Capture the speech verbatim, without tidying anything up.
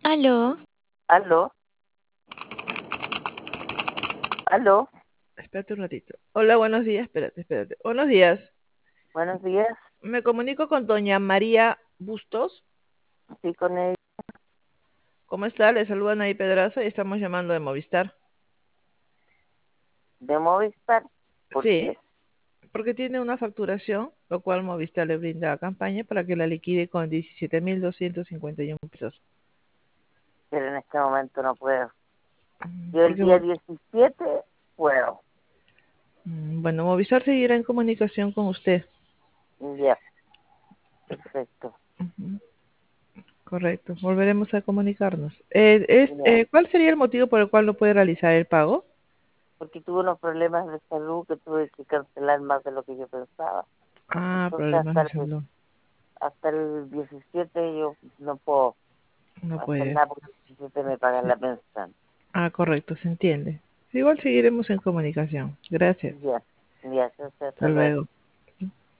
Aló, Aló, aló, espérate un ratito. Hola, buenos días, espérate, espérate. Buenos días. buenos días. Me comunico con doña María Bustos. Sí, con el ¿Cómo está? Le saludan ahí Pedraza y estamos llamando de Movistar. de Movistar. ¿Por Sí, qué? porque tiene una facturación, lo cual Movistar le brinda a campaña para que la liquide con diecisiete mil doscientos cincuenta y uno pesos. Pero en este momento no puedo. Mm, Yo el Porque, día Mo- diecisiete puedo. mm, bueno, Movistar seguirá en comunicación con usted. Ya, perfecto. Ujú, correcto, volveremos a comunicarnos. Eh, es, Ya, eh, ¿cuál sería el motivo por el cual no puede realizar el pago? porque tuve unos problemas de salud que tuve que cancelar más de lo que yo pensaba. Ah, Entonces problemas hasta de el, salud. hasta el diecisiete yo no puedo No hacer puede. nada porque el diecisiete me pagan Sí. la pensión. Ah, correcto, se entiende. Igual seguiremos en comunicación. Gracias. Ya, ya, hasta Hasta luego. luego.